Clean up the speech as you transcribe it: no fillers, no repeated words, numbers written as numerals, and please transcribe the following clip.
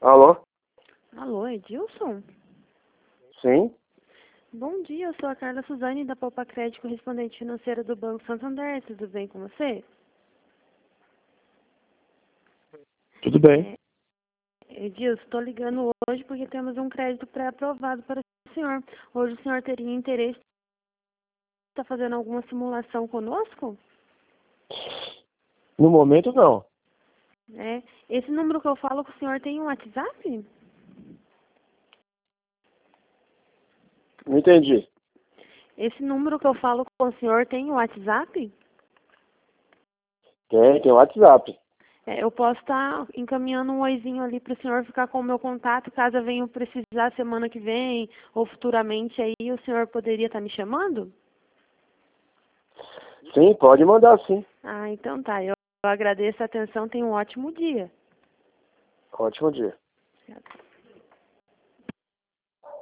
Alô? Alô, Edilson? Sim? Bom dia, eu sou a Carla Suzane da Poupa Crédito, correspondente financeira do Banco Santander. Tudo bem com você? Tudo bem. Edilson, estou ligando hoje porque temos um crédito pré-aprovado para o senhor. Hoje o senhor teria interesse em estar fazendo alguma simulação conosco? No momento, não. Esse número que eu falo com o senhor tem um WhatsApp? Não entendi. Esse número que eu falo com o senhor tem um WhatsApp? Tem WhatsApp. Eu posso estar encaminhando um oizinho ali para o senhor ficar com o meu contato, caso venha precisar semana que vem ou futuramente aí, o senhor poderia estar me chamando? Sim, pode mandar sim. Ah, então tá. Eu agradeço a atenção. Tenha um ótimo dia. Ótimo dia. Obrigada.